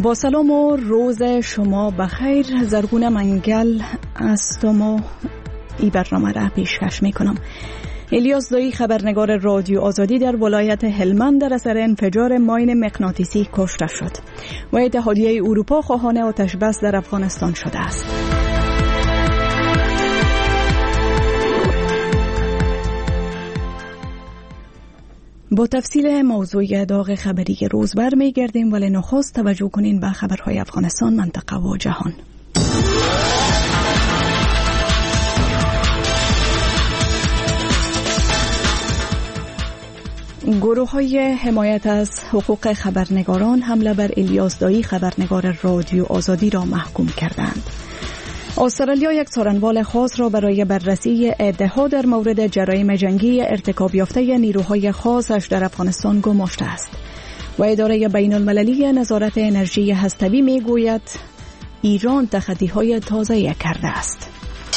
با سلام و روز شما بخیر. زرگونه منگل هستم و این برنامه را پیشکش میکنم. الیاس دایی خبرنگار رادیو آزادی در ولایت هلمند در اثر انفجار ماین مغناطیسی کشته شد و اتحادیه اروپا خواهان آتش بس در افغانستان شده است. با تفصیل موضوع داغ خبری روز برمیگردیم، ولی نخست توجه کنین به خبرهای افغانستان، منطقه و جهان. گروه‌های حمایت از حقوق خبرنگاران حمله بر الیاس دایی خبرنگار رادیو آزادی را محکوم کردند. استرالیا یک څارنوال خاص را برای بررسی ادعاها در مورد جرایم جنگی ارتکاب یافته نیروهای خاصش در افغانستان گماشته است و اداره بین المللی نظارت انرژی هسته‌ای میگوید ایران تخطی‌های تازه‌ای کرده است.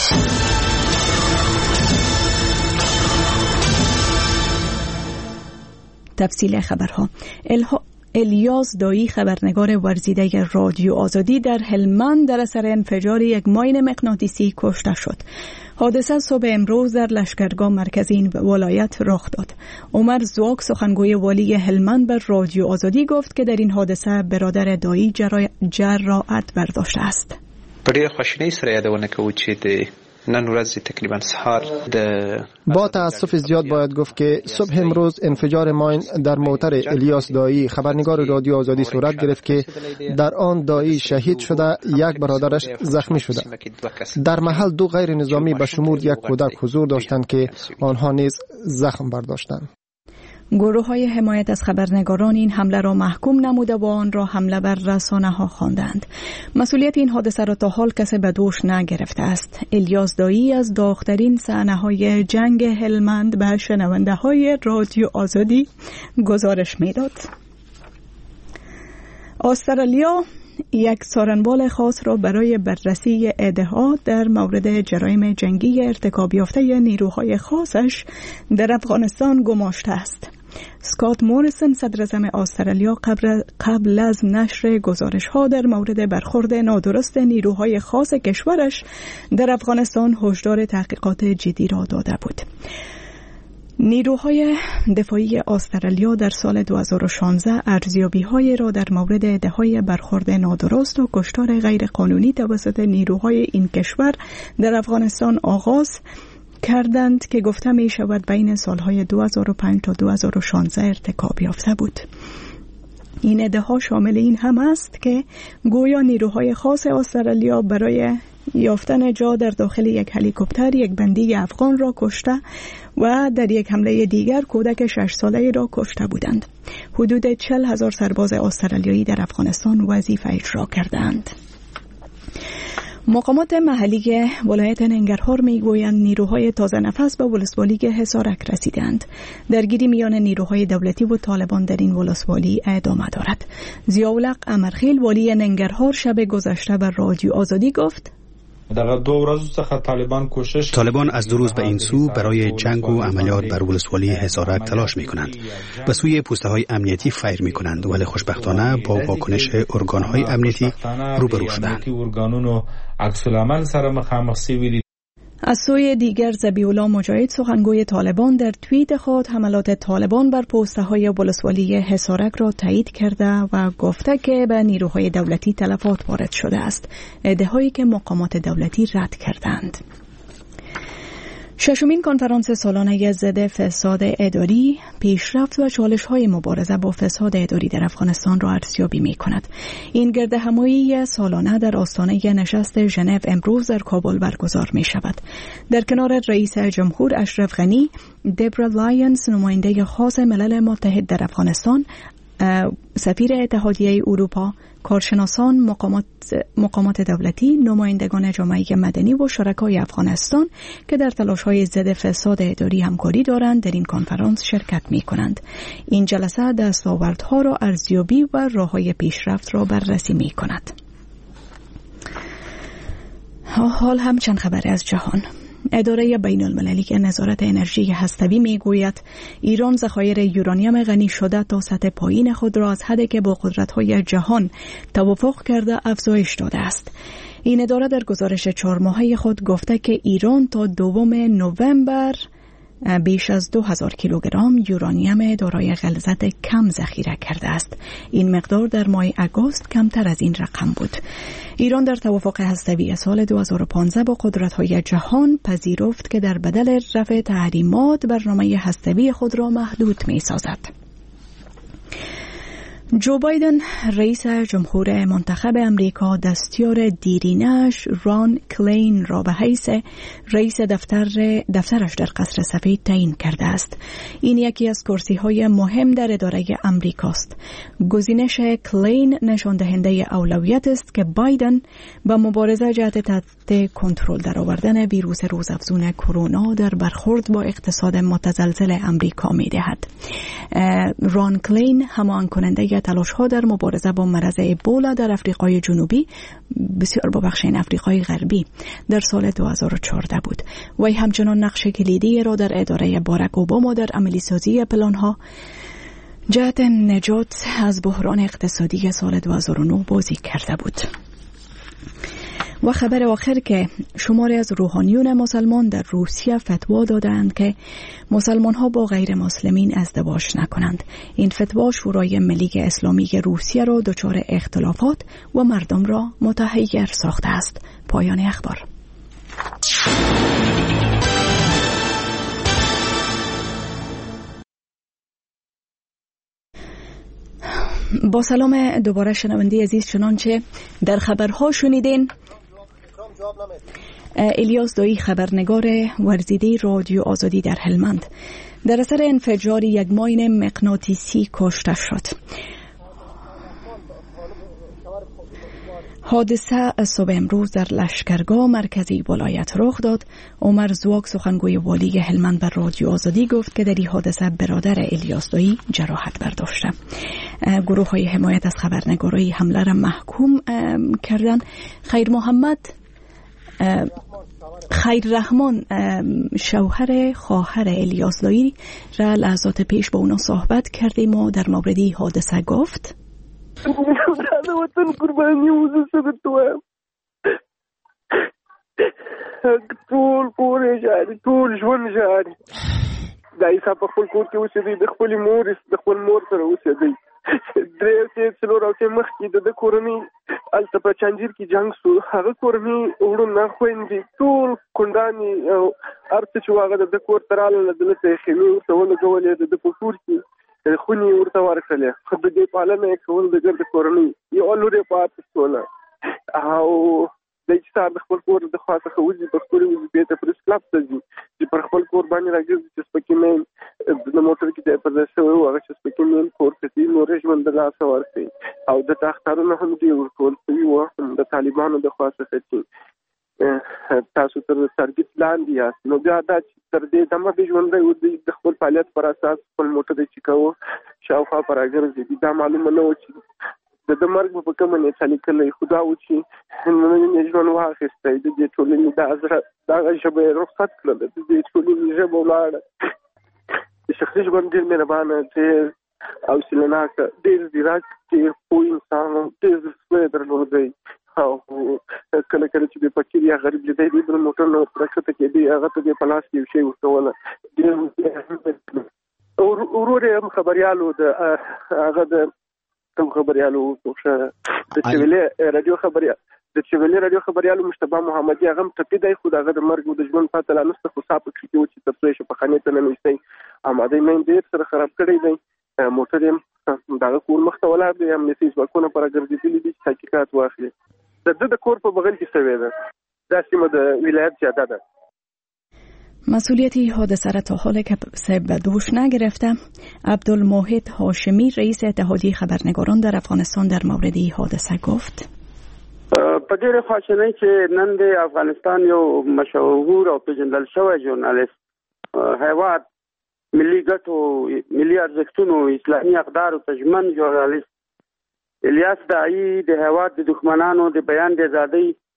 تفصیل خبرها. الیاس دایی خبرنگار ورزیده رادیو آزادی در هلمند در اثر انفجار یک ماین مغناطیسی کشته شد. حادثه صبح امروز در لشکرگاه مرکزی این ولایت رخ داد. عمر زواک سخنگوی والی هلمند بر رادیو آزادی گفت که در این حادثه برادر دایی جراحت برداشته است. په ډېره خواشینۍ سره یادونه کوو چې نن ورځ تقریبا سهار با تأسف زیاد باید گفت که صبح امروز انفجار ماین در موتر الیاس دایی خبرنگار رادیو آزادی صورت گرفت که در آن دایی شهید شده، یک برادرش زخمی شده. در محل دو غیر نظامی به شمول یک کودک حضور داشتند که آنها نیز زخم برداشتند. گروه‌های حمایت از خبرنگاران این حمله را محکوم نموده و آن را حمله بر رسانه‌ها خواندند. مسئولیت این حادثه را تا حال کسی به دوش نگرفته است. الیاس دایی از داغ‌ترین صحنه‌های جنگ هلمند به شنونده‌های رادیو آزادی گزارش می‌داد. استرالیا یک څارنوال خاص را برای بررسی ادعاها در مورد جرایم جنگی ارتکاب یافته نیروهای خاصش در افغانستان گماشته است. اسکات موریسون صدر اعظم استرالیا قبل از نشر گزارش‌ها در مورد برخورد نادرست نیروهای خاص کشورش در افغانستان هشدار تحقیقات جدی را داده بود. نیروهای دفاعی استرالیا در سال 2016 ارزیابی‌های را در مورد ادعاهای برخورد نادرست و کشتار غیرقانونی توسط نیروهای این کشور در افغانستان آغاز کردند که گفته می شود بین سالهای 2005 تا 2016 ارتکاب یافته بود. این ادعا شامل این هم است که گویا نیروهای خاص استرالیا برای یافتن جا در داخل یک هلیکوپتر یک بندی افغان را کشته و در یک حمله دیگر کودک 6 ساله را کشته بودند. حدود 40,000 سرباز استرالیایی در افغانستان وظیفه اجرا کردند. مقامات محلی ولایت ننگرهار میگویند نیروهای تازه نفس به ولسوالی حصارک رسیدند. درگیری میان نیروهای دولتی و طالبان در این ولسوالی ادامه دارد. ضیاءالحق امرخیل والی ننگرهار شب گذشته بر رادیو آزادی گفت طالبان از 2 روز به این سو برای جنگ و عملیات بر ولسوالی حصارک تلاش می‌کنند. به سوی پوسته‌های امنیتی فیر می‌کنند، ولی خوشبختانه با واکنش ارگان‌های امنیتی روبرو شدند. از سوی دیگر ذبیح الله مجاهد سخنگوی طالبان در توییت خود حملات طالبان بر پوسته‌های ولسوالی حصارک را تایید کرده و گفته که به نیروهای دولتی تلفات وارد شده است، ادعایی که مقامات دولتی رد کردند. ششمین کنفرانس سالانه ضد فساد اداری، پیشرفت و چالش‌های مبارزه با فساد اداری در افغانستان را ارزیابی می‌کند. این گردهمایی سالانه در آستانه نشست ژنو امروز در کابل برگزار می‌شود. در کنار رئیس جمهور اشرف غنی، دبرا لایونز نماینده خاص ملل متحد در افغانستان، سفیر اتحادیه اروپا، کارشناسان، مقامات دولتی، نمایندگان جامعه مدنی و شرکای افغانستان که در تلاش‌های ضد فساد اداری همکاری دارند در این کنفرانس شرکت می‌کنند. این جلسه دستاوردها را ارزیابی و راه‌های پیشرفت را بررسی می‌کند. حال هم چند خبر از جهان. اداره بین المللی که نظارت انرژی هسته‌ای میگوید ایران ذخایر یورانیم غنی شده تا سطح پایین خود را از حدی که با قدرت‌های جهان توافق کرده افزایش داده است. این اداره در گزارش 4 ماهه خود گفته که ایران تا 2 نوامبر بیش از 2000 کیلوگرم یورانیم دارای غلظت کم ذخیره کرده است. این مقدار در ماه اگست کمتر از این رقم بود. ایران در توافق هسته‌ای سال 2015 با قدرت‌های جهان پذیرفت که در بدل رفع تحریمات برنامه هسته‌ای خود را محدود می‌سازد. جو بایدن رئیس جمهور منتخب امریکا دستیار دیرینش ران کلین را به حیث رئیس دفترش در قصر سفید تعیین کرده است. این یکی از کرسی‌های مهم در اداره امریکاست. گزینش کلین نشان دهنده اولویت است که بایدن با مبارزه جهت تحت کنترل درآوردن ویروس روزافزون کرونا در برخورد با اقتصاد متزلزل امریکا می‌دهد. ران کلین همان کننده تلاش‌ها در مبارزه با مرض ابولا در افریقای جنوبی افریقای غربی در سال 2014 بود. وی همچنان نقش کلیدی را در اداره باراک اوباما در عملی‌سازی پلان‌ها جهت نجات از بحران اقتصادی سال 2009 بازی کرده بود. و خبر آخر که شماری از روحانیون مسلمان در روسیه فتوا دادند که مسلمان ها با غیر مسلمین ازدواج نکنند. این فتوا شورای ملی اسلامی روسیه را دچار اختلافات و مردم را متحیر ساخته است. پایان اخبار. با سلام دوباره شنونده عزیز، چنانچه در خبرها شنیدین الیاس دایی خبرنگار ورزیده رادیو آزادی در هلمند در اثر انفجار یک ماین مغناطیسی کشته شد. حادثه صبح امروز در لشکرگاه مرکزی ولایت رخ داد. عمر زواک سخنگوی والی هلمند بر رادیو آزادی گفت که در این حادثه برادر الیاس دایی جراحت برداشته. گروه های حمایت از خبرنگارای حمله را محکوم کردند. خیر رحمان شوهر خواهر الیاس دایی را لحظات پیش با اونا صحبت کردیم و در مورد این حادثه گفت وطن قرباني وزه توام ټول کور جاري ټول ژوند جاري دا یې په خپل کور کې اوسېدی د خپل مور سره اوسېدی درې څلور او مخکې د کورنۍ الته په چنجیر کې جنگ سو هغه کورنۍ وړونه خويندې ټول کنداني او ارته چې واغه د کور تراله دلته خېمه ورته ولګولې د کور کې خونی ورته ورکړلې خو د دې پالنه کول د ګرد کورنۍ یو لوري پاتې شول او د چې د خپل کور د خاصه خوځي په خپل وزې ته پرس کلاب ته ځي چې پر خپل کور باندې راځي چې سپکې د موټر کې په داسې وو هغه چې سپکې کور ته نورې ژوند د لاس ورکړي او د تختارونو هم دی ورکول شوی و د طالبانو د خاصه چې تاسو تر سرګیت لاندې یاست نو بیا دا تر دې دمه د ژوند د خپل فعالیت پر اساس خپل موټر چې کوو شاوخوا پر راګرځي دا معلومه نه و چې د مرګ په کومه نه څلیکلې خدا و چې نن ژوند واخیسته د دې ټولنې د ازره دا شبه رخصت کړل د دې ټولنې ژبه ولاړ شخصي ژوند ډېر مهربانه چې او سلناک ډېر ځیرک ډېر پوه انسان ډېر زړه درلودی او کله چې په فقیر یا غریب لیدای دی د موټر نو پرکته کې دی هغه ته په لاس کې شی ورکول او ورور خبريالو د هغه د کوم خبريالو د چویلې رادیو خبريالو مشتبه محمدي هغه ټپي دی خو دغه د مرګ د ژوند پاتې لا نسته خو صاحب کې و چې تاسو یې په خانه ته نه نشئ اماده مې ډېر سره خراب کړی دی موټر یې دغه کور مخته ولاړ دی هم نسیز وکونه پر ګرځېدلی دي چې حقیقت واخلي د کور په بغل کې سوي ده دا سیمه د ولایت زیاده ده. مسئولیت حادثه را تا حال کسی به دوش نگرفته. عبدالموحد هاشمی رئیس اتحادیه خبرنگاران در افغانستان در مورد این حادثه گفت په ډېره خواشینۍ چې نن د افغانستان یو مشهور او پیژندل شوی ژورنالیست هیواد ملي ګټو ملي ارزښتونو اسلامي اقدارو ته ژمن ژورنالیست الیاس دایی د هیواد د دښمنانو د بیان د ازادۍ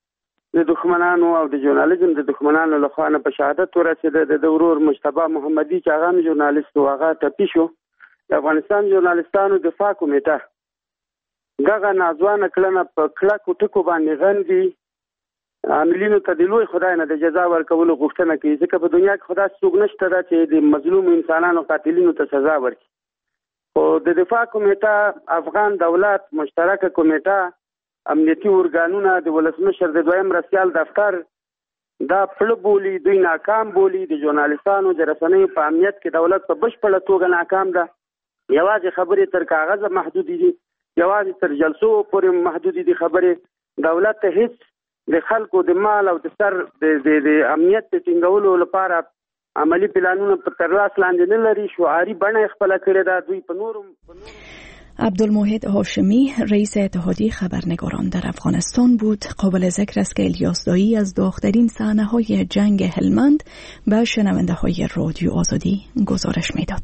د دښمنانو او د ژورنالیزم د دښمنانو لخوا نه په شهادت ورسېده. د ورور مجتبی محمدي چې هغه هم ژورنالیست و، هغه ټپي شو. د افغانستان ژورنالیستانو دفاع کمیټه دغه ناځوانه کړنه په کلکو ټکو باندې غندي، عاملینو ته د لوی خدای نه د جزا ورکولو غوښتنه کوي، ځکه په دنیا کې خدای څوک نشته ده چې د مظلوم انسانانو قاتلینو ته سزا ورکړي. خو د دفاع کمیټه، افغان دولت، مشترکه کمیټه، امنیتي ارګانونه، د ولسمشر د دویم مرستیال دفتر دا پړه بولي، دوی ناکام بولي. د ژورنالیستانو د رسنیو په امنیت کې دولت په بشپړه توګه ناکام ده. یوازې خبرې تر کاغذه محدود دي، یوازې تر جلسو پورې محدود دي خبرې. دولت ته هیڅ د خلکو د مال او د سر د امنیت د ټینګولو لپاره عملی پلانونه په ترلاس لاندې نه لري. شعاري بڼه خپله کړې ده. دوی په نورم عبدالموحد هاشمی رئیس اتحادیه خبرنگاران در افغانستان بود. قابل ذکر است که الیاس دایی از داغ‌ترین صحنه‌های جنگ هلمند به شنونده‌های رادیو آزادی گزارش می‌داد.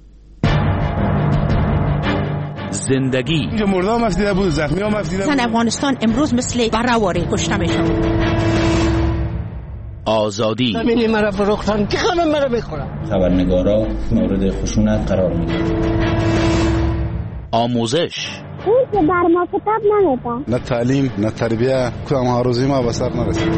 زندگی مردم افدیده بود، زخمی هم افدیده بود. زن افغانستان امروز مثل بره‌واره کشته می‌شود. آزادی همین مرا فروختن که همه مرا می‌خورن. خبرنگارا مورد خشونت قرار می‌گیرند. آموزش در ما کتاب نمیده. نه تعلیم نه تربیه، کدام هاروزی ما به سر نرسید.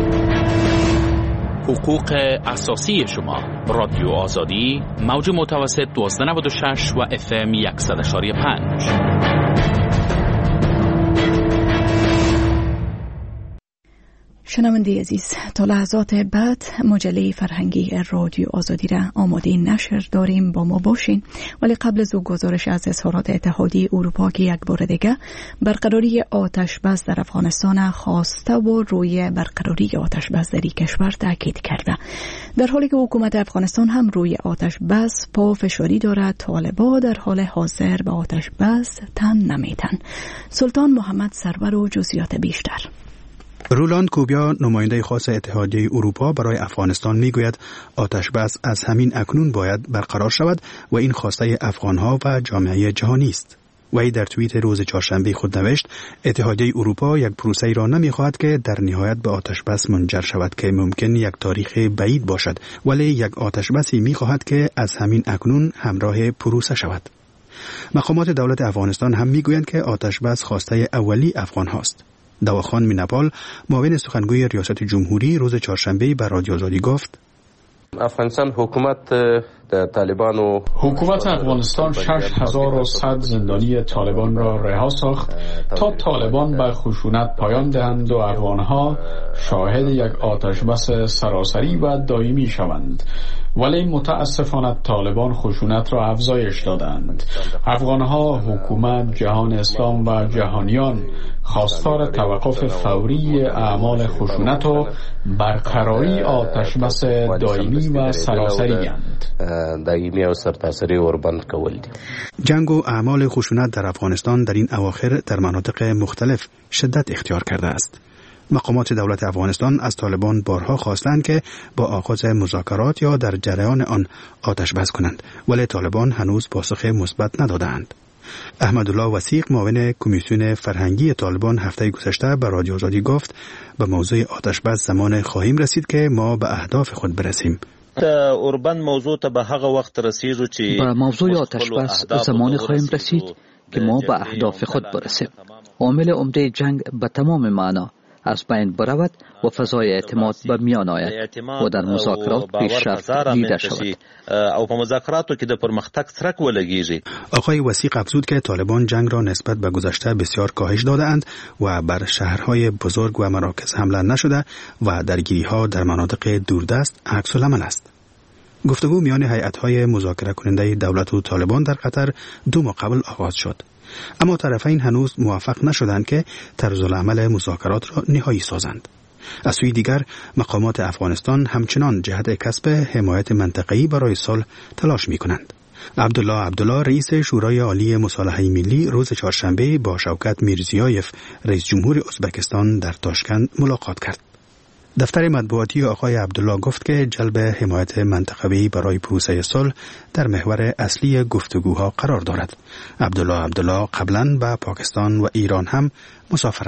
حقوق اساسی شما. رادیو آزادی موج متوسط 1296 و FM 100.5. شنونده عزیز، تا لحظات بعد مجله فرهنگی رادیو آزادی را آماده نشر داریم، با ما باشین. ولی قبل از او گزارش از اظهارات اتحادیه اروپا که یک بار دیگه برقراری آتش بس در افغانستان خواسته و روی برقراری آتش بس در کشور تاکید کرده، در حالی که حکومت افغانستان هم روی آتش بس پافشاری دارد. طالبان در حال حاضر به آتش بس تن نمیتن. سلطان محمد سرور و جزئیات بیشتر. رولاند کوبیا، نماینده خاص اتحادیه اروپا برای افغانستان، میگوید آتش بس از همین اکنون باید برقرار شود و این خواسته افغانها و جامعه جهانی است. وی در توییت روز چهارشنبه خود نوشت اتحادیه اروپا یک پروسه‌ای را نمی‌خواهد که در نهایت به آتش بس منجر شود که ممکن یک تاریخ بعید باشد، ولی یک آتش بسی می‌خواهد که از همین اکنون همراه پروسه شود. مقامات دولت افغانستان هم میگویند که آتش بس خواسته اولی افغان هاست. دواخان مینپال، معاون سخنگوی ریاست جمهوری، روز چهارشنبه به رادیو آزادی گفت افغانستان حکومت افغانستان 6100 زندانی طالبان را رها ساخت تا طالبان به خشونت پایان دهند و افغانها شاهد یک آتش بس سراسری و دائمی شوند. ولی متاسفانه طالبان خشونت را افزایش دادند. افغانها، حکومت، جهان اسلام و جهانیان خواستار توقف فوری اعمال خشونت و برقراری آتش بس دائمی و سراسری اند. دائمی و سرتاسری وربند کول دي. جنگ و اعمال خشونت در افغانستان در این اواخر در مناطق مختلف شدت اختیار کرده است. مقامات دولت افغانستان از طالبان بارها خواستند که با آغاز مذاکرات یا در جریان آن آتش بس کنند، ولی طالبان هنوز پاسخ مثبت ندادند. احمدالله وثیق، معاون کمیسیون فرهنگی طالبان، هفته گذشته به رادیو آزادی گفت به موضوع آتش بس زمان خواهیم رسید که ما به اهداف خود برسیم. اوربند موضوع ته به هغه وخت رسیږو چې به موضوع آتش بس زمان خواهیم رسید که ما به اهداف خود برسیم. عامل عمده جنگ به تمام معنا از بین برود و فضای اعتماد به میان آید و در مذاکرات پیشرفت دیده شود او په مذاکراتو کې د پرمختګ څرک ولګیږي. آقای وثیق افزود که طالبان جنگ را نسبت به گذشته بسیار کاهش داده‌اند و بر شهرهای بزرگ و مراکز حمله نشده و درگیری‌ها در مناطق دوردست عکس العمل است. گفتگو میان هیئت‌های مذاکره کننده دولت و طالبان در قطر 2 ماه قبل آغاز شد، اما طرفین هنوز موفق نشدند که طرزالعمل مذاکرات را نهایی سازند. از سوی دیگر مقامات افغانستان همچنان جهت کسب حمایت منطقه‌ای برای صلح تلاش می‌کنند. عبدالله رئیس شورای عالی مصالحه ملی روز چهارشنبه با شوکت میرزیایف رئیس جمهور ازبکستان در تاشکند ملاقات کرد. دفتر مطبوعاتی آقای عبدالله گفت که جلب حمایت منطقه‌ای برای پروسه صلح در محور اصلی گفتگوها قرار دارد. عبدالله قبلا به پاکستان و ایران هم مسافرت